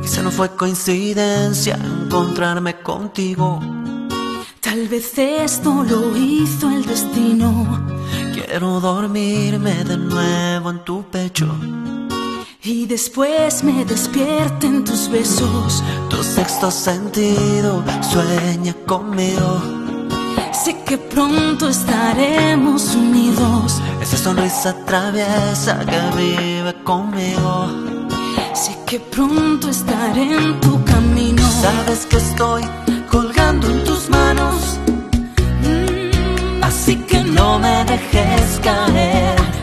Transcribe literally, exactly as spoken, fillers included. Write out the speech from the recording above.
Quizá no fue coincidencia encontrarme contigo. Tal vez esto lo hizo el destino. Quiero dormirme de nuevo en tu pecho y después me despierten tus besos. Tu sexto sentido sueña conmigo. Sé que pronto estaremos unidos. Esa sonrisa traviesa que vive conmigo. Sé que pronto estaré en tu camino. Sabes que estoy colgando en tus manos, mm, así que no me dejes caer.